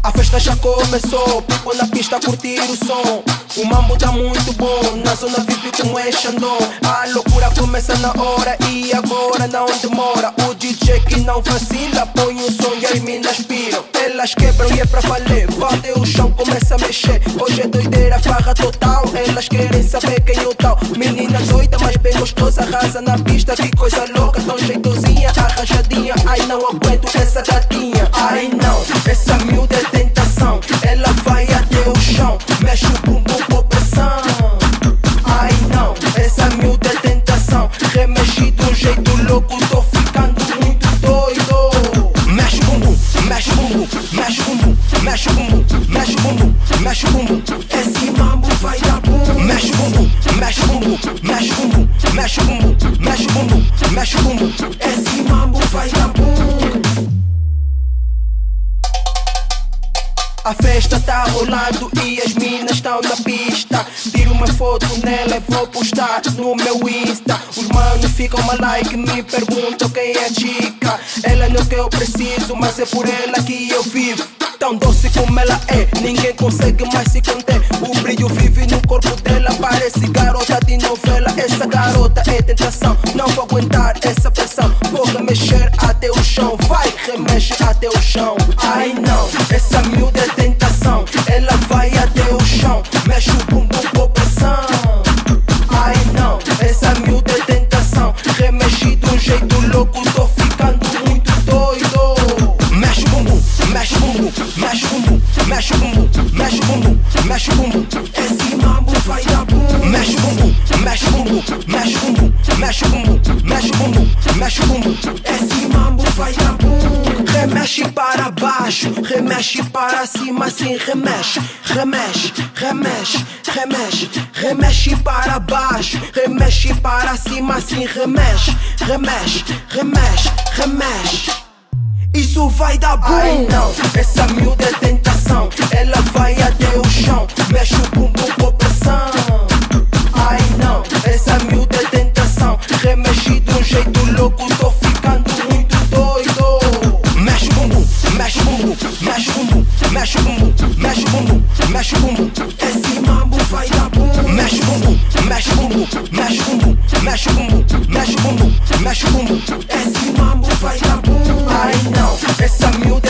A festa já começou, people na pista a curtir o som. O mambo tá muito bom, na zona VIP como é Xandão. A loucura começa na hora e agora não demora. O DJ que não vacila, põe o som e as minas piram. Elas quebram e é pra valer, bate o chão, começa a mexer. Hoje é doideira, farra total, elas querem saber quem é o tal. Menina doida, mas bem gostosa, arrasa na pista, que coisa louca. Tão jeitosinha, arranjadinha, ai não aguento essa gatinha. Ai não, essa miúda é tentação, ela vai até o chão, mexe o bumbum com pressão. Ai não, essa miúda é tentação, remexe de um jeito louco, tô ficando muito doido. Mexe o bumbum, mexe o bumbum, mexe o bumbum, mexe o bumbum, mexe o bumbum, mexe o bumbum. Esse mambo vai dar bum. Mexe o bumbum, mexe o bumbum, mexe o bumbum, mexe o bumbum, mexe o bumbum, mexe o bumbum. Esse mambo vai dar bum. A festa tá rolando e as minas estão na pista. Tiro uma foto nela e vou postar no meu Insta. Os manos ficam uma like, me perguntam quem é a chica. Ela não é o que eu preciso, mas é por ela que eu vivo. Tão doce como ela é, ninguém consegue mais se conter. O brilho vive no corpo dela, parece garota de novela. Essa garota é tentação, não vou aguentar essa pressão. Vou remexer até o chão, vai, remexe até o chão. Ai não, essa miúda é tentação, ela vai até o chão, mexe o bumbum com pressão. Ai não, essa miúda é tentação, remexe de um jeito louco, tô ficando muito doido. Mexe o bumbum, mexe o bumbum, mexe o bumbum, mexe o bumbum, mexe o bumbum, mexe o bumbum. Esse mambo vai dar bum. Mexe o bumbum, mexe o bumbum, mexe o bumbum, mexe o bumbum, mexe o bumbum, mexe o bumbum. Esse mambo vai dar bum. Remexe para baixo, remexe para cima, assim remexe, remexe, remexe, remexe, remexe para baixo, remexe para cima, assim remexe, remexe, remexe, remexe. Isso vai dar bum. Ai não, essa miúda é tentação, ela vai até o chão, mexe o bumbum com pressão. Ai não, essa miúda é tentação, remexe de um jeito louco, tô ficando muito doido. Mexe o bumbum, mexe o bumbum, mexe o bumbum, mexe o bumbum, mexe o bumbum, mexe o bumbum. Esse mambo vai dar bum. Mexe o bumbum, mexe o bumbum, mexe o bumbum, mexe o bumbum, mexe o bumbum, mexe o bumbum. Esse mambo vai dar bum. Ai não, essa miúda